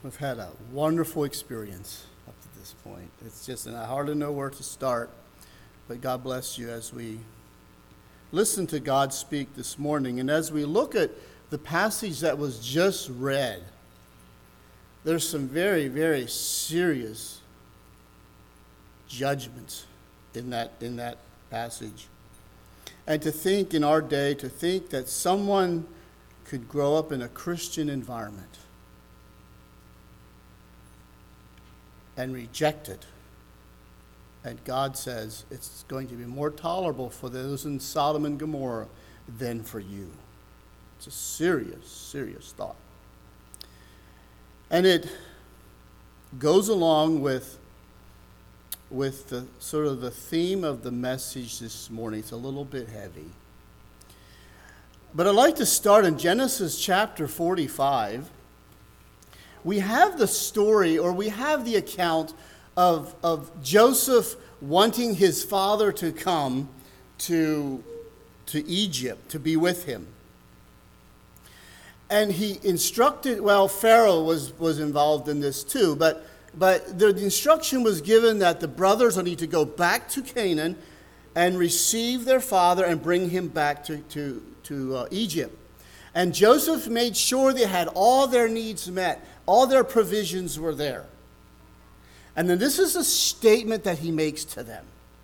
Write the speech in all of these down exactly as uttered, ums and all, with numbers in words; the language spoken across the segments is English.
We've had a wonderful experience up to this point. It's just, and I hardly know where to start, but God bless you as we listen to God speak this morning. And as we look at the passage that was just read, there's some very, very serious judgments in that, in that passage. And to think in our day, to think that someone could grow up in a Christian environment and reject it. And God says it's going to be more tolerable for those in Sodom and Gomorrah than for you. It's a serious, serious thought. And it goes along with, with the sort of the theme of the message this morning. It's a little bit heavy. But I'd like to start in Genesis chapter forty-five. We have the story, or we have the account of, of Joseph wanting his father to come to, to Egypt to be with him. And he instructed, well, Pharaoh was, was involved in this too, but, but the instruction was given that the brothers need to go back to Canaan and receive their father and bring him back to, to, to uh, Egypt. And Joseph made sure they had all their needs met. All their provisions were there. And then this is a statement that he makes to them.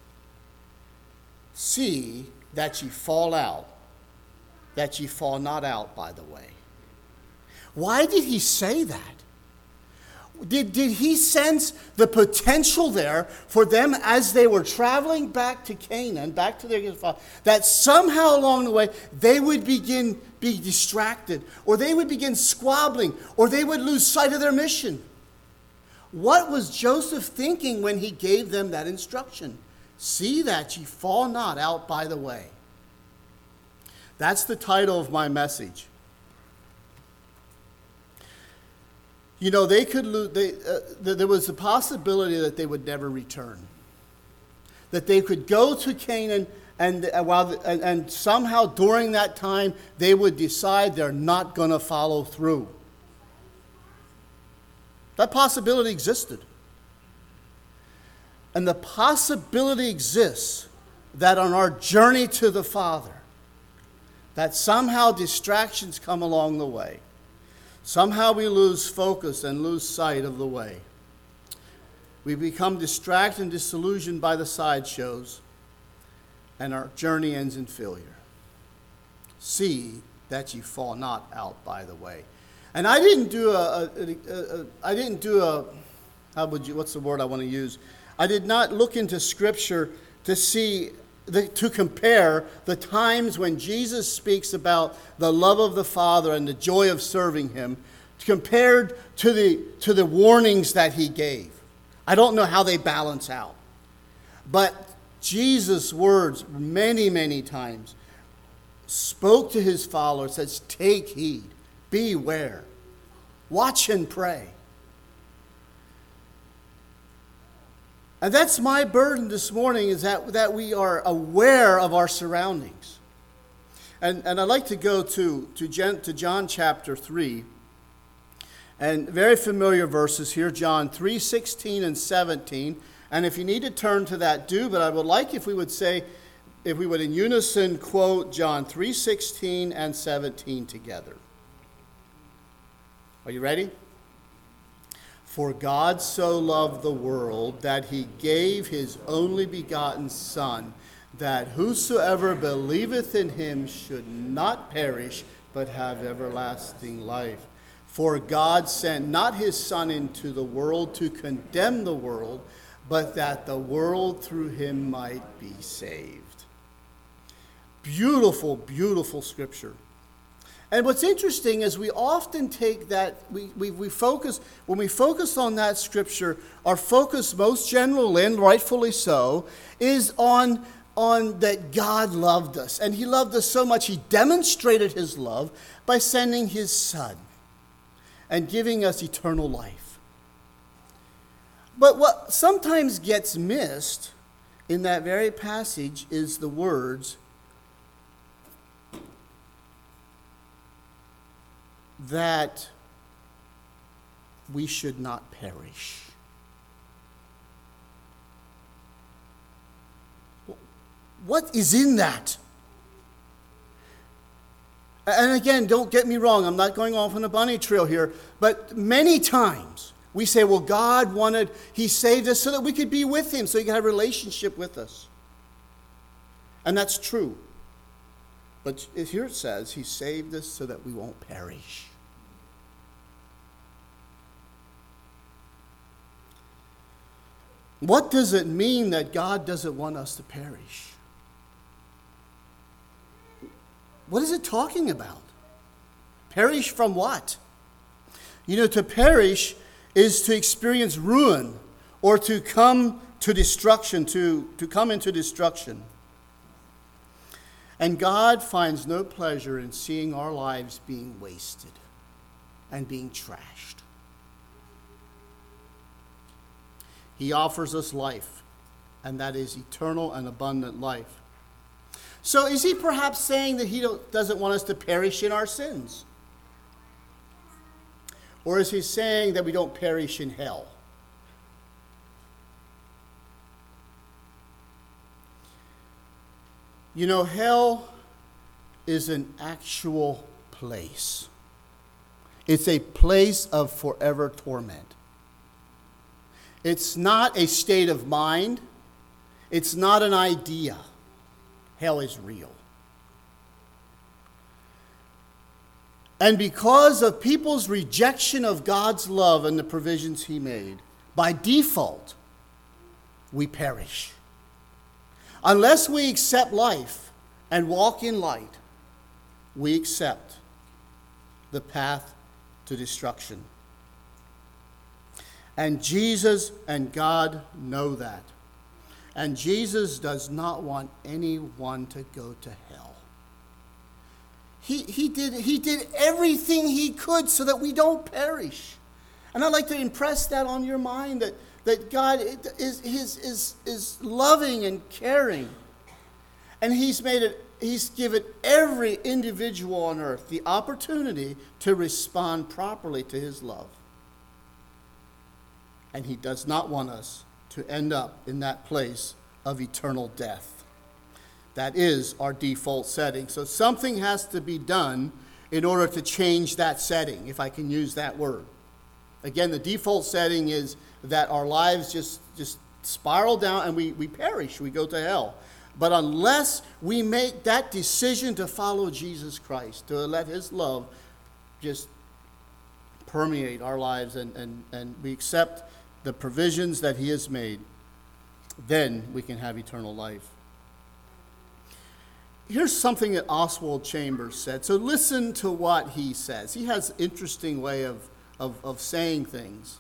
See that ye fall out, that ye fall not out, by the way. Why did he say that? Did, did he sense the potential there for them as they were traveling back to Canaan, back to their father, that somehow along the way they would begin be distracted, or they would begin squabbling, or they would lose sight of their mission? What was Joseph thinking when he gave them that instruction? See that ye fall not out by the way. That's the title of my message. You know, they could lose, they, uh, there was a possibility that they would never return. That they could go to Canaan, and, uh, while the, and, and somehow during that time, they would decide they're not going to follow through. That possibility existed. And the possibility exists that on our journey to the Father, that somehow distractions come along the way. Somehow we lose focus and lose sight of the way. We become distracted and disillusioned by the sideshows, and our journey ends in failure. See that you fall not out by the way. And I didn't do a, a, a, a I didn't do a, how would you, what's the word I want to use? I did not look into Scripture to see The, to compare the times when Jesus speaks about the love of the Father and the joy of serving Him compared to the, to the warnings that He gave. I don't know how they balance out. But Jesus' words many, many times spoke to His followers, says, take heed, beware, watch and pray. And that's my burden this morning, is that, that we are aware of our surroundings. And, and I'd like to go to, to, Gen, to John chapter three. And very familiar verses here, John three, sixteen and seventeen. And if you need to turn to that, do. But I would like if we would say, if we would in unison quote John three, sixteen and seventeen together. Are you ready? For God so loved the world that he gave his only begotten Son, that whosoever believeth in him should not perish, but have everlasting life. For God sent not his Son into the world to condemn the world, but that the world through him might be saved. Beautiful, beautiful scripture. And what's interesting is we often take that, we, we, we focus, when we focus on that scripture, our focus most generally, and rightfully so, is on, on that God loved us. And he loved us so much, he demonstrated his love by sending his Son and giving us eternal life. But what sometimes gets missed in that very passage is the words, that we should not perish. What is in that? And again, don't get me wrong, I'm not going off on a bunny trail here, but many times we say, well, God wanted, he saved us so that we could be with him, so he could have a relationship with us. And that's true. But here it says, he saved us so that we won't perish. What does it mean that God doesn't want us to perish? What is it talking about? Perish from what? You know, to perish is to experience ruin or to come to destruction, to, to come into destruction. And God finds no pleasure in seeing our lives being wasted and being trashed. He offers us life, and that is eternal and abundant life. So is he perhaps saying that he doesn't want us to perish in our sins? Or is he saying that we don't perish in hell? You know, hell is an actual place. It's a place of forever torment. It's not a state of mind. It's not an idea. Hell is real. And because of people's rejection of God's love and the provisions he made, by default, we perish. Unless we accept life and walk in light, we accept the path to destruction. And Jesus and God know that. And Jesus does not want anyone to go to hell. He, he, did, he did everything he could so that we don't perish. And I'd like to impress that on your mind, that, that God is, is, is, is loving and caring. And he's made it, he's given every individual on earth the opportunity to respond properly to his love. And he does not want us to end up in that place of eternal death. That is our default setting. So something has to be done in order to change that setting, if I can use that word. Again, the default setting is that our lives just, just spiral down and we, we perish, we go to hell. But unless we make that decision to follow Jesus Christ, to let his love just permeate our lives and, and, and we accept the provisions that he has made, then we can have eternal life. Here's something that Oswald Chambers said. So listen to what he says. He has an interesting way of, of, of saying things.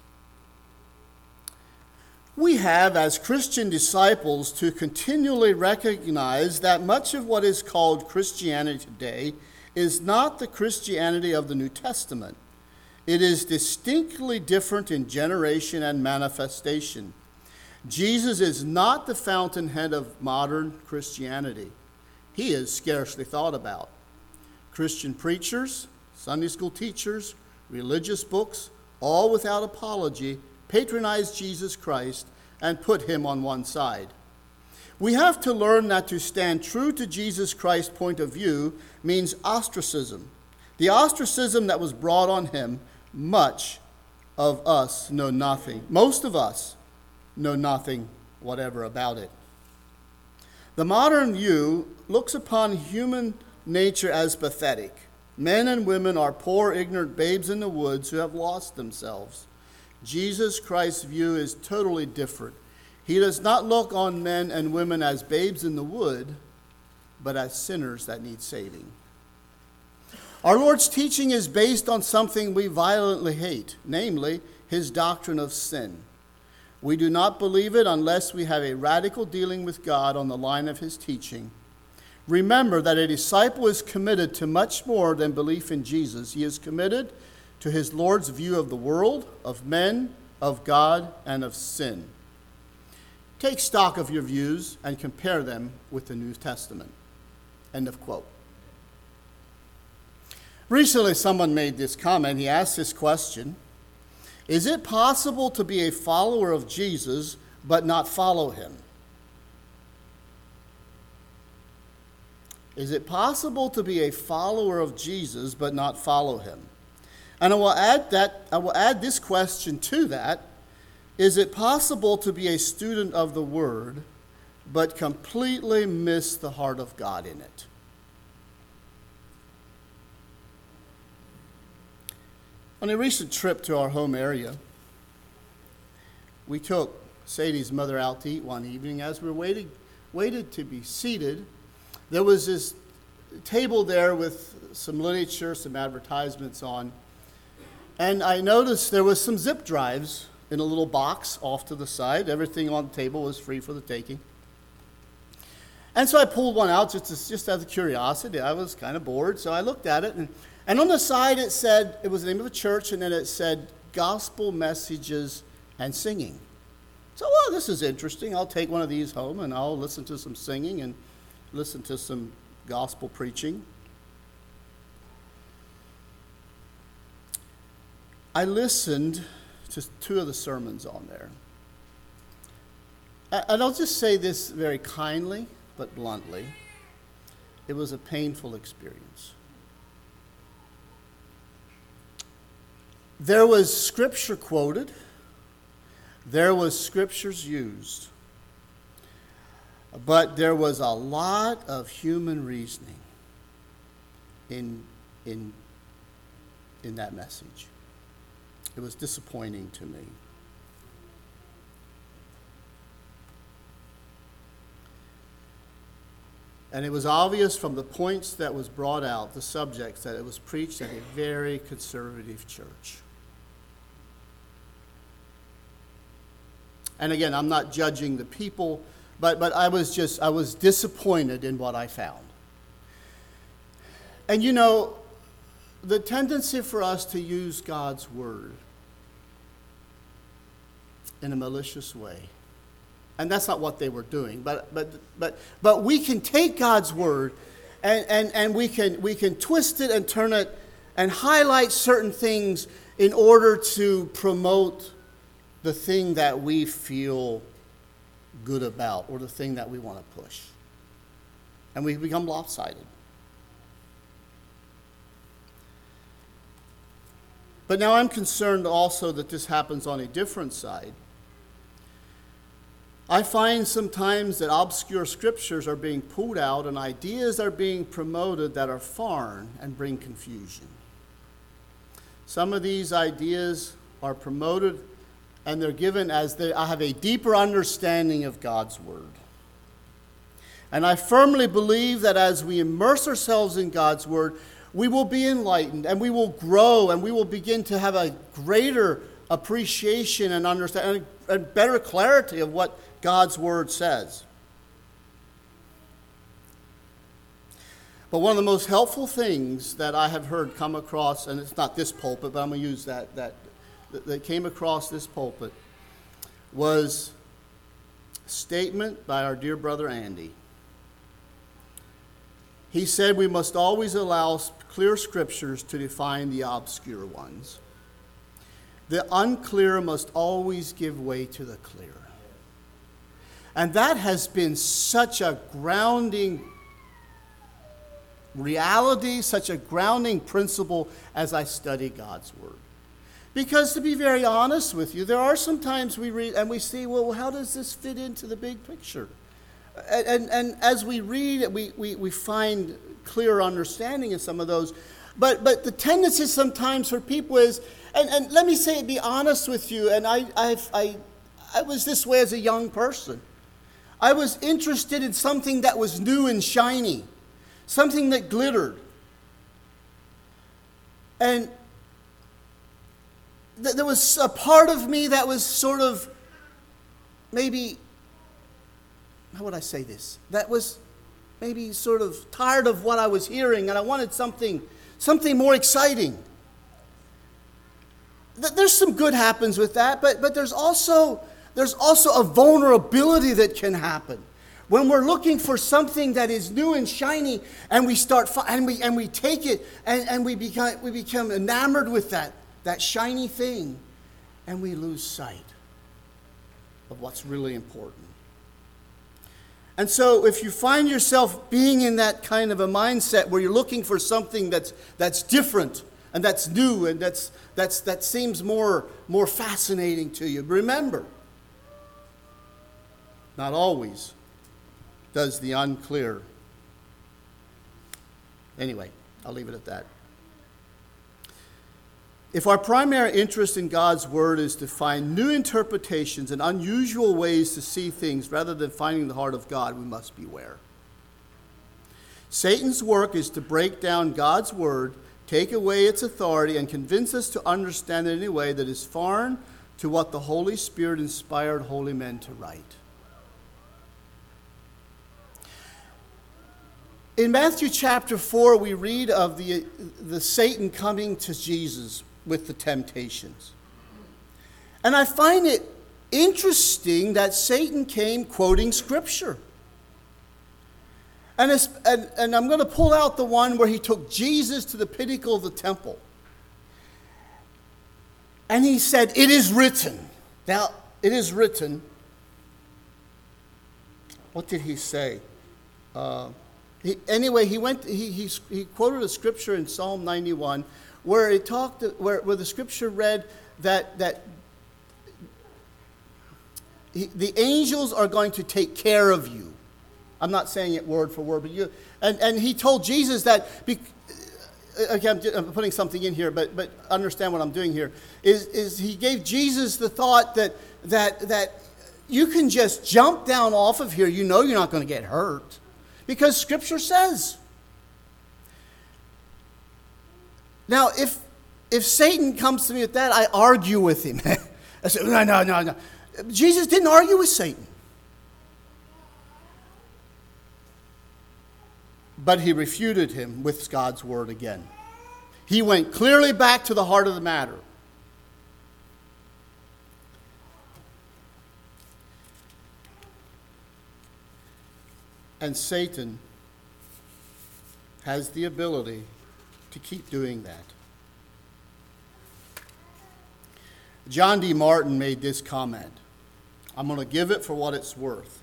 We have, as Christian disciples, to continually recognize that much of what is called Christianity today is not the Christianity of the New Testament. It is distinctly different in generation and manifestation. Jesus is not the fountainhead of modern Christianity. He is scarcely thought about. Christian preachers, Sunday school teachers, religious books, all without apology, patronize Jesus Christ and put him on one side. We have to learn that to stand true to Jesus Christ's point of view means ostracism. The ostracism that was brought on him, much of us know nothing. Most of us know nothing whatever about it. The modern view looks upon human nature as pathetic. Men and women are poor, ignorant babes in the woods who have lost themselves. Jesus Christ's view is totally different. He does not look on men and women as babes in the wood, but as sinners that need saving. Our Lord's teaching is based on something we violently hate, namely his doctrine of sin. We do not believe it unless we have a radical dealing with God on the line of his teaching. Remember that a disciple is committed to much more than belief in Jesus. He is committed to his Lord's view of the world, of men, of God, and of sin. Take stock of your views and compare them with the New Testament. End of quote. Recently, someone made this comment. He asked this question: Is it possible to be a follower of Jesus but not follow him? Is it possible to be a follower of Jesus but not follow him? And I will add that I will add this question to that. Is it possible to be a student of the Word but completely miss the heart of God in it? On a recent trip to our home area, we took Sadie's mother out to eat one evening. As we were waiting, waited to be seated, there was this table there with some literature, some advertisements on. And I noticed there was some zip drives in a little box off to the side. Everything on the table was free for the taking. And so I pulled one out just, as, just out of curiosity. I was kind of bored, so I looked at it. And, and on the side it said, it was the name of a church, and then it said, Gospel Messages and Singing. So, well, this is interesting. I'll take one of these home, and I'll listen to some singing and listen to some gospel preaching. I listened to two of the sermons on there. And I'll just say this very kindly, but bluntly. It was a painful experience. There was scripture quoted. There was scriptures used. But there was a lot of human reasoning in, in, in that message. It was disappointing to me. And it was obvious from the points that was brought out, the subjects, that it was preached at a very conservative church. And again, I'm not judging the people, but, but I was just, I was disappointed in what I found. And you know, the tendency for us to use God's word in a malicious way. And that's not what they were doing. But but but but we can take God's word and, and, and we can we can twist it and turn it and highlight certain things in order to promote the thing that we feel good about or the thing that we want to push. And we become lopsided. But now I'm concerned also that this happens on a different side. I find sometimes that obscure scriptures are being pulled out and ideas are being promoted that are foreign and bring confusion. Some of these ideas are promoted and they're given as they I have a deeper understanding of God's word. And I firmly believe that as we immerse ourselves in God's word, we will be enlightened and we will grow and we will begin to have a greater appreciation and understanding and better clarity of what God's word says. But one of the most helpful things that I have heard come across, and it's not this pulpit, but I'm going to use that, that, that came across this pulpit, was a statement by our dear brother Andy. He said we must always allow clear scriptures to define the obscure ones. The unclear must always give way to the clear. And that has been such a grounding reality, such a grounding principle as I study God's word. Because to be very honest with you, there are some times we read and we see, well, how does this fit into the big picture? And, and, and as we read, we, we, we find clearer understanding in some of those. But but the tendency sometimes for people is, and, and let me say, be honest with you, and I, I've, I, I was this way as a young person. I was interested in something that was new and shiny, something that glittered. And th- there was a part of me that was sort of maybe, how would I say this? That was maybe sort of tired of what I was hearing, and I wanted something, something more exciting. Th- there's some good happens with that, but but there's also there's also a vulnerability that can happen when we're looking for something that is new and shiny, and we start and we and we take it and, and we become we become enamored with that that shiny thing, and we lose sight of what's really important. And so if you find yourself being in that kind of a mindset where you're looking for something that's that's different and that's new and that's that's that seems more more fascinating to you, remember, not always does the unclear. Anyway, I'll leave it at that. If our primary interest in God's Word is to find new interpretations and unusual ways to see things rather than finding the heart of God, we must beware. Satan's work is to break down God's Word, take away its authority, and convince us to understand it in a way that is foreign to what the Holy Spirit inspired holy men to write. In Matthew chapter four, we read of the, the Satan coming to Jesus with the temptations. And I find it interesting that Satan came quoting Scripture. And, it's, and, and I'm going to pull out the one where he took Jesus to the pinnacle of the temple. And he said, "It is written." Now, it is written. What did he say? Uh, he, anyway, he went. He, he he quoted a scripture in Psalm ninety-one, where it talked, where, where the scripture read that that he, the angels are going to take care of you. I'm not saying it word for word, but you. And and he told Jesus that. Be, Again, I'm putting something in here, but but understand what I'm doing here. Is is he gave Jesus the thought that that that you can just jump down off of here. You know you're not going to get hurt, because Scripture says. Now, if if Satan comes to me with that, I argue with him. I say, no, no, no, no. Jesus didn't argue with Satan. But he refuted him with God's word again. He went clearly back to the heart of the matter. And Satan has the ability to keep doing that. John D. Martin made this comment. I'm going to give it for what it's worth.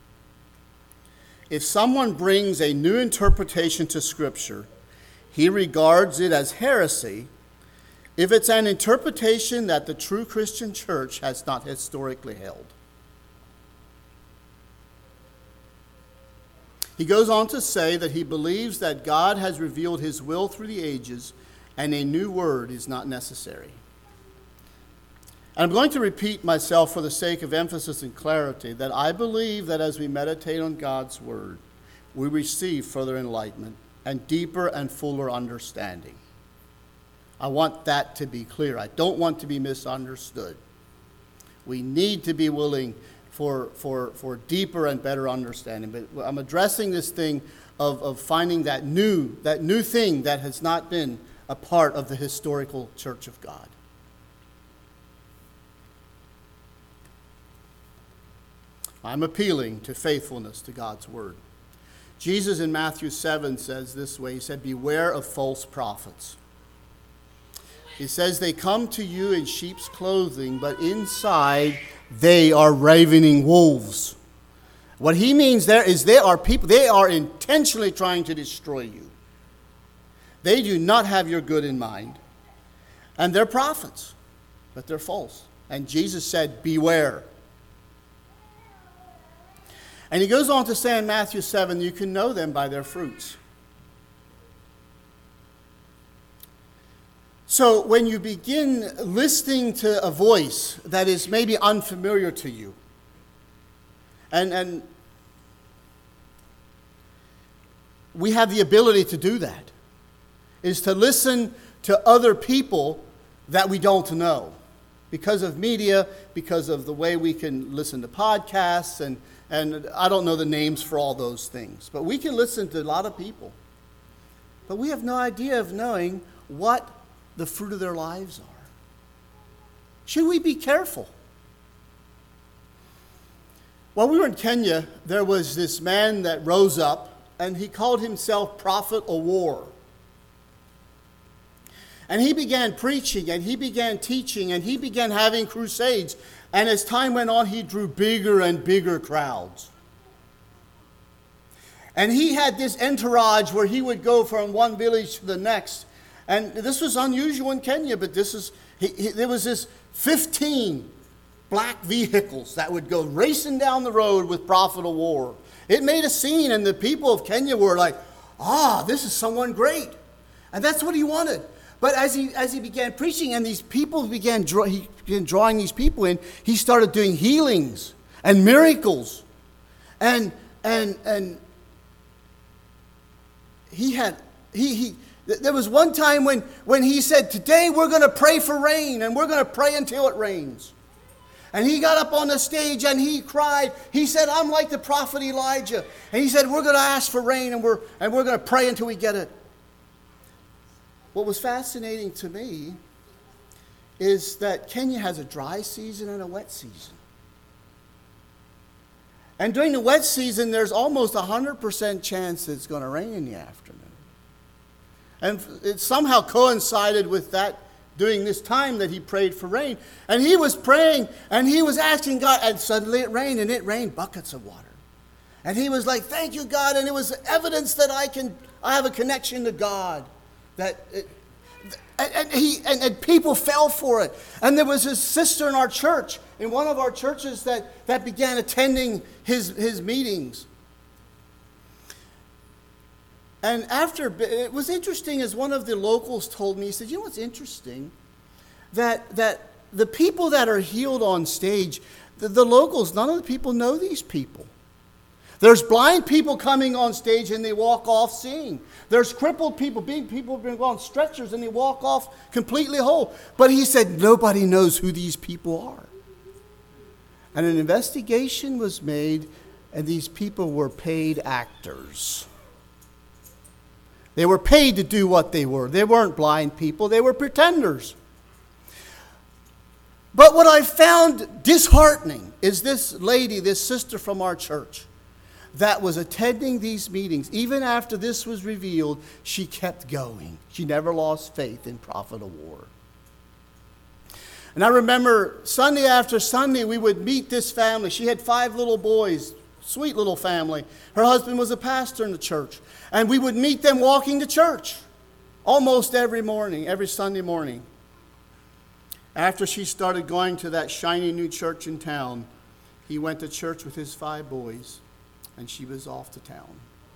If someone brings a new interpretation to Scripture, he regards it as heresy if it's an interpretation that the true Christian church has not historically held. He goes on to say that he believes that God has revealed his will through the ages and a new word is not necessary. And I'm going to repeat myself for the sake of emphasis and clarity that I believe that as we meditate on God's word, we receive further enlightenment and deeper and fuller understanding. I want that to be clear. I don't want to be misunderstood. We need to be willing for, for, for deeper and better understanding. But I'm addressing this thing of, of finding that new, that new thing that has not been a part of the historical church of God. I'm appealing to faithfulness to God's word. Jesus in Matthew seven says this way. He said, "Beware of false prophets." He says, "They come to you in sheep's clothing, but inside they are ravening wolves." What he means there is they are people, they are intentionally trying to destroy you. They do not have your good in mind. And they're prophets, but they're false. And Jesus said, beware. And he goes on to say in Matthew seven, you can know them by their fruits. So when you begin listening to a voice that is maybe unfamiliar to you, and, and we have the ability to do that, is to listen to other people that we don't know. Because of media, because of the way we can listen to podcasts, and And I don't know the names for all those things. But we can listen to a lot of people. But we have no idea of knowing what the fruit of their lives are. Should we be careful? While we were in Kenya, there was this man that rose up, and he called himself Prophet of War. And he began preaching, and he began teaching, and he began having crusades. And as time went on, he drew bigger and bigger crowds. And he had this entourage where he would go from one village to the next. And this was unusual in Kenya, but this is, he, he, there was this fifteen black vehicles that would go racing down the road with Prophet of War. It made a scene, and the people of Kenya were like, ah, this is someone great. And that's what he wanted. But as he as he began preaching, and these people began, draw, he began drawing these people in, he started doing healings and miracles. And and and he had he he there was one time when when he said, today we're going to pray for rain, and we're going to pray until it rains. And he got up on the stage and he cried. He said, I'm like the prophet Elijah. And he said, we're going to ask for rain, and we're and we're going to pray until we get it. What was fascinating to me is that Kenya has a dry season and a wet season. And during the wet season, there's almost a one hundred percent chance that it's going to rain in the afternoon. And it somehow coincided with that, during this time that he prayed for rain. And he was praying, and he was asking God, and suddenly it rained, and it rained buckets of water. And he was like, thank you, God. And it was evidence that I can, I have a connection to God. That it, and, and he and, and people fell for it. And there was a sister in our church, in one of our churches, that, that began attending his, his meetings. And after, it was interesting, as one of the locals told me, he said, you know what's interesting? That that the people that are healed on stage, the, the locals, none of the people know these people. There's blind people coming on stage and they walk off seeing. There's crippled people, being people being on stretchers, and they walk off completely whole. But he said nobody knows who these people are. And an investigation was made, and these people were paid actors. They were paid to do what they were. They weren't blind people. They were pretenders. But what I found disheartening is this lady, this sister from our church, that was attending these meetings. Even after this was revealed, she kept going. She never lost faith in Prophet of War. And I remember Sunday after Sunday, we would meet this family. She had five little boys, sweet little family. Her husband was a pastor in the church. And we would meet them walking to church almost every morning, every Sunday morning. After she started going to that shiny new church in town, he went to church with his five boys, and she was off to town.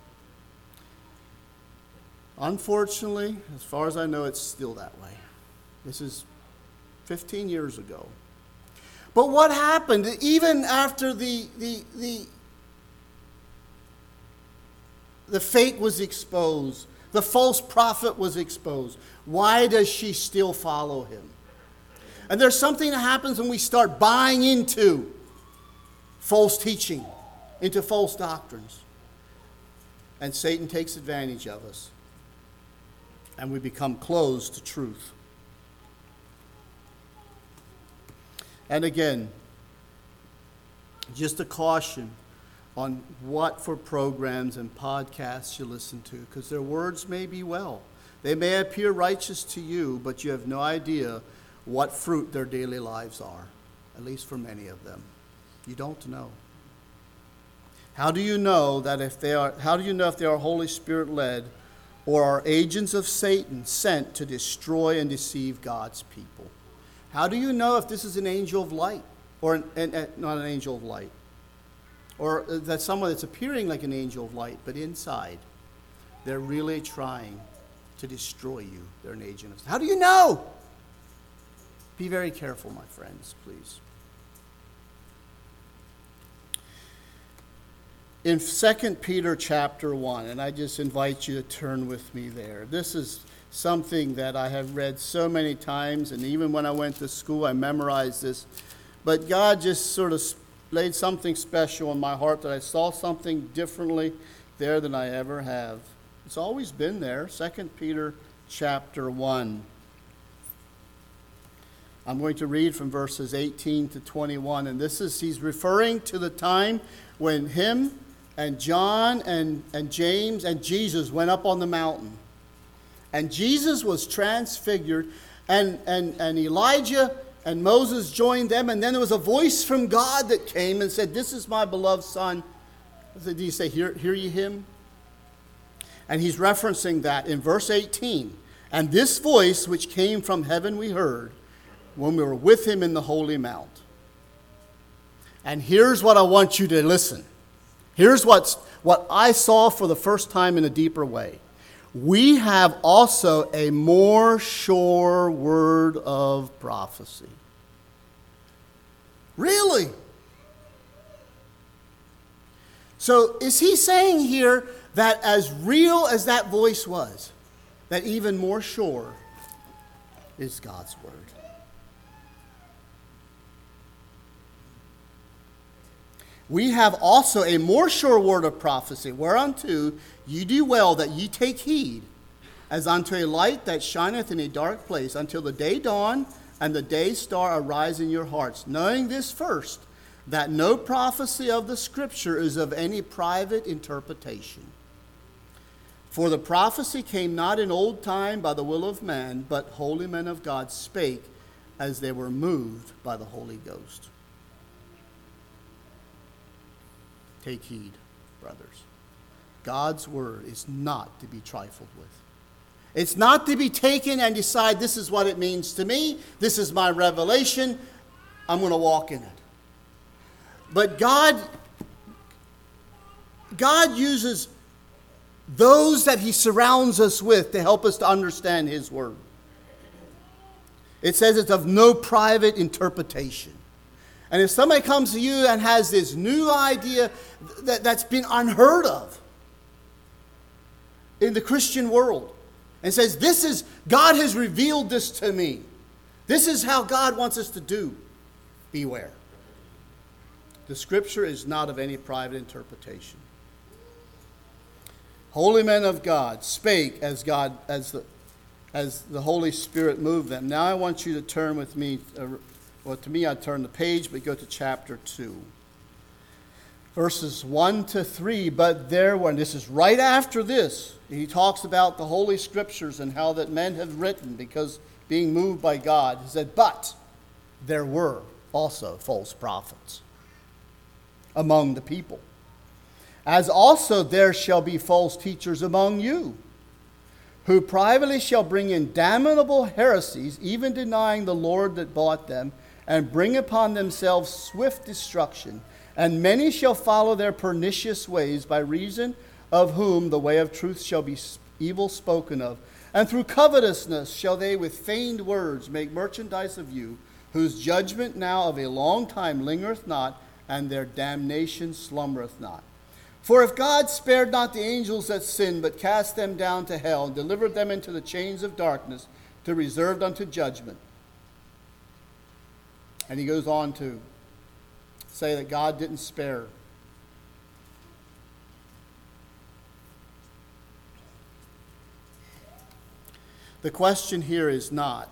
Unfortunately, as far as I know, it's still that way. This is fifteen years ago. But what happened, even after the the the the fake was exposed, the false prophet was exposed, why does she still follow him? And there's something that happens when we start buying into false teaching, into false doctrines. And Satan takes advantage of us. And we become closed to truth. And again, just a caution on what for programs and podcasts you listen to, because their words may be well. They may appear righteous to you, but you have no idea what fruit their daily lives are, at least for many of them. You don't know. How do you know that if they are, how do you know if they are Holy Spirit led or are agents of Satan sent to destroy and deceive God's people? How do you know if this is an angel of light or an, an, an, not an angel of light? Or that someone that's appearing like an angel of light, but inside they're really trying to destroy you. They're an agent of. How do you know? Be very careful, my friends, please. In Second Peter chapter one, and I just invite you to turn with me there. This is something that I have read so many times, and even when I went to school, I memorized this. But God just sort of laid something special in my heart that I saw something differently there than I ever have. It's always been there. Second Peter chapter one. I'm going to read from verses eighteen to twenty-one, and this is, he's referring to the time when him and John and, and James and Jesus went up on the mountain. And Jesus was transfigured, and, and, and Elijah and Moses joined them, and then there was a voice from God that came and said, "This is my beloved Son." Did he say, hear, hear ye him? And he's referencing that in verse eighteen. "And this voice which came from heaven we heard when we were with him in the holy mount." And here's what I want you to listen. Here's what's, what I saw for the first time in a deeper way. We have also a more sure word of prophecy. Really? So is he saying here that as real as that voice was, that even more sure is God's word? We have also a more sure word of prophecy, whereunto ye do well that ye take heed, as unto a light that shineth in a dark place, until the day dawn and the day star arise in your hearts, knowing this first, that no prophecy of the Scripture is of any private interpretation. For the prophecy came not in old time by the will of man, but holy men of God spake as they were moved by the Holy Ghost. Take heed, brothers. God's word is not to be trifled with. It's not to be taken and decide, this is what it means to me, this is my revelation, I'm going to walk in it. But God, God uses those that he surrounds us with to help us to understand his word. It says it's of no private interpretation. And if somebody comes to you and has this new idea that, that's been unheard of in the Christian world, and says, this is, God has revealed this to me. This is how God wants us to do. Beware. The Scripture is not of any private interpretation. Holy men of God spake as God, as the, as the Holy Spirit moved them. Now I want you to turn with me, uh, well, to me, I'd turn the page, but go to chapter two. Verses one to three, but there were, and this is right after this, he talks about the Holy Scriptures and how that men have written because being moved by God. He said, but there were also false prophets among the people, as also there shall be false teachers among you, who privately shall bring in damnable heresies, even denying the Lord that bought them, and bring upon themselves swift destruction. And many shall follow their pernicious ways, by reason of whom the way of truth shall be evil spoken of. And through covetousness shall they with feigned words make merchandise of you, whose judgment now of a long time lingereth not, and their damnation slumbereth not. For if God spared not the angels that sinned, but cast them down to hell, and delivered them into the chains of darkness, to reserved unto judgment. And he goes on to say that God didn't spare. The question here is not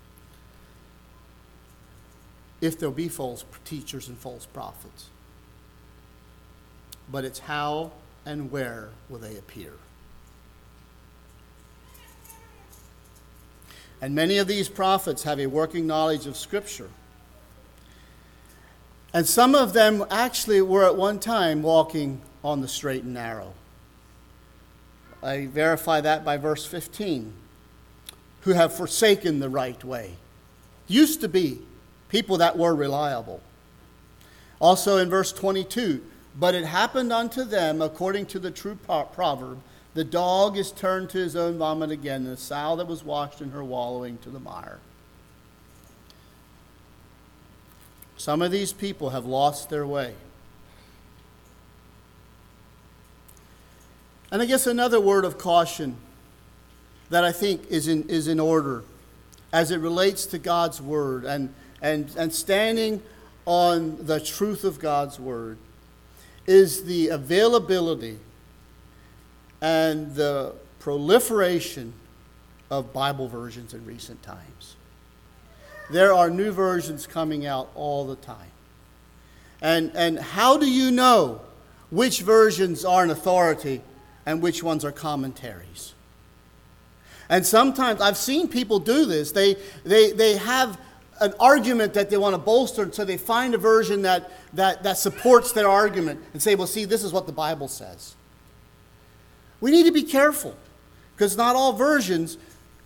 if there'll be false teachers and false prophets, but it's how and where will they appear. And many of these prophets have a working knowledge of Scripture. And some of them actually were at one time walking on the straight and narrow. I verify that by verse fifteen. Who have forsaken the right way. Used to be people that were reliable. Also in verse twenty-two, but it happened unto them according to the true proverb, the dog is turned to his own vomit again, and the sow that was washed in her wallowing to the mire. Some of these people have lost their way. And I guess another word of caution that I think is in, is in order as it relates to God's word and, and, and standing on the truth of God's word is the availability and the proliferation of Bible versions in recent times. There are new versions coming out all the time. And, and how do you know which versions are an authority and which ones are commentaries? And sometimes I've seen people do this. They, they, they have an argument that they want to bolster, and so they find a version that, that, that supports their argument and say, well, see, this is what the Bible says. We need to be careful, because not all versions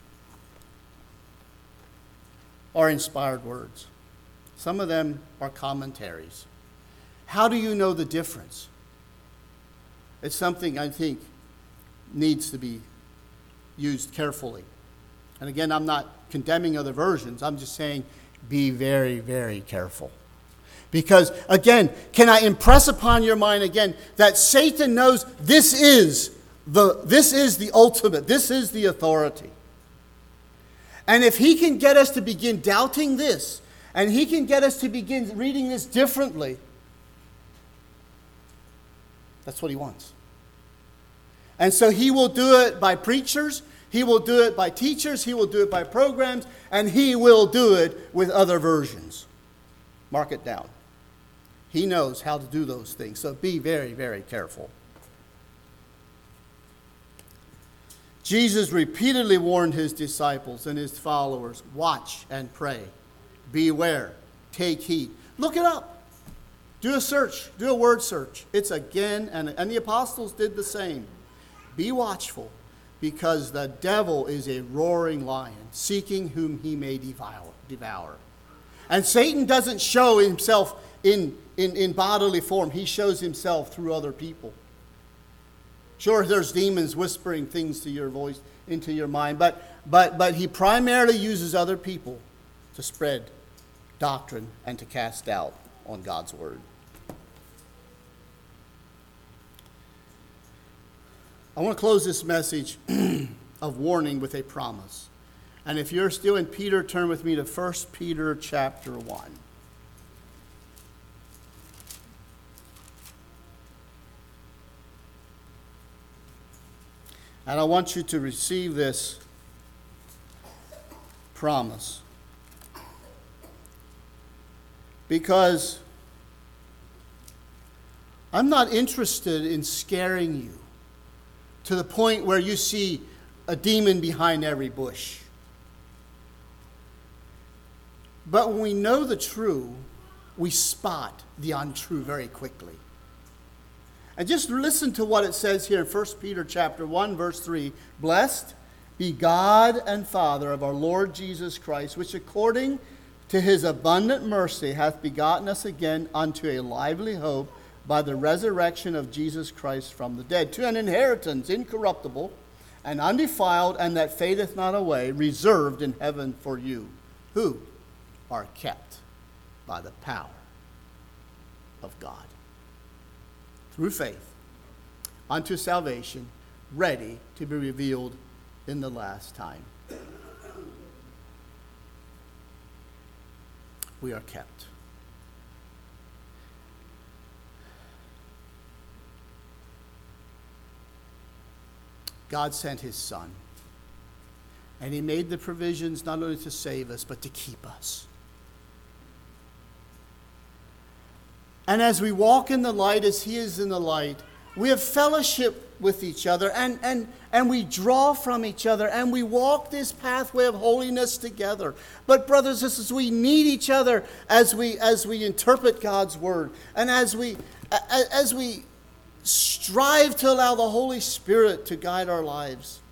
are inspired words. Some of them are commentaries. How do you know the difference? It's something I think needs to be used carefully. And again, I'm not condemning other versions. I'm just saying be very, very careful. Because, again, can I impress upon your mind again that Satan knows this is the, this is the ultimate, this is the authority. And if he can get us to begin doubting this, and he can get us to begin reading this differently, that's what he wants. And so he will do it by preachers, he will do it by teachers, he will do it by programs, and he will do it with other versions. Mark it down. He knows how to do those things, so be very, very careful. Jesus repeatedly warned his disciples and his followers, watch and pray. Beware. Take heed. Look it up. Do a search. Do a word search. It's again, and, and the apostles did the same. Be watchful, because the devil is a roaring lion, seeking whom he may devour. devour. And Satan doesn't show himself in, in, in bodily form. He shows himself through other people. Sure, there's demons whispering things to your voice, into your mind, but, but, but he primarily uses other people to spread doctrine and to cast doubt on God's word. I want to close this message of warning with a promise. And if you're still in Peter, turn with me to First Peter chapter one. And I want you to receive this promise. Because I'm not interested in scaring you to the point where you see a demon behind every bush. But when we know the true, we spot the untrue very quickly. And just listen to what it says here in First Peter chapter one, verse three. Blessed be God and Father of our Lord Jesus Christ, which according to his abundant mercy hath begotten us again unto a lively hope by the resurrection of Jesus Christ from the dead, to an inheritance incorruptible and undefiled, and that fadeth not away, reserved in heaven for you, who are kept by the power of God, through faith, unto salvation, ready to be revealed in the last time. We are kept. God sent his Son, and he made the provisions not only to save us, but to keep us. And as we walk in the light as he is in the light, we have fellowship with each other, and, and, and we draw from each other, and we walk this pathway of holiness together. But brothers and sisters, we need each other as we as we interpret God's word, and as we as we strive to allow the Holy Spirit to guide our lives.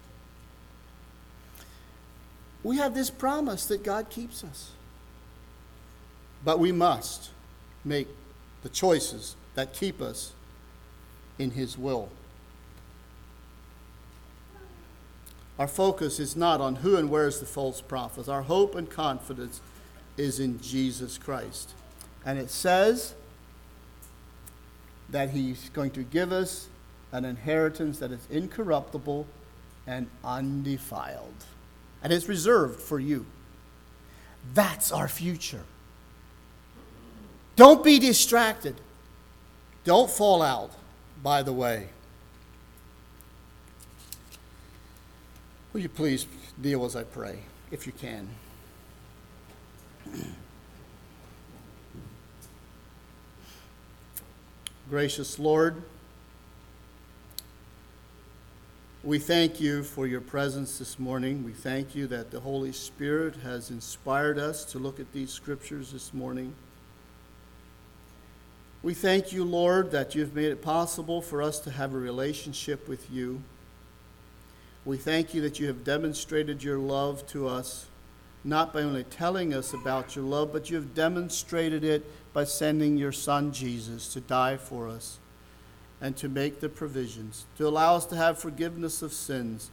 We have this promise that God keeps us. But we must make the choices that keep us in his will. Our focus is not on who and where is the false prophets. Our hope and confidence is in Jesus Christ. And it says that he's going to give us an inheritance that is incorruptible and undefiled. And it's reserved for you. That's our future. Don't be distracted. Don't fall out, by the way. Will you please kneel as I pray, if you can? Gracious Lord, We thank you for your presence this morning. We thank you that the Holy Spirit has inspired us to look at these scriptures this morning. We thank you, Lord, that you've made it possible for us to have a relationship with you. We thank you that you have demonstrated your love to us, not by only telling us about your love, but you have demonstrated it by sending your Son, Jesus, to die for us and to make the provisions, to allow us to have forgiveness of sins,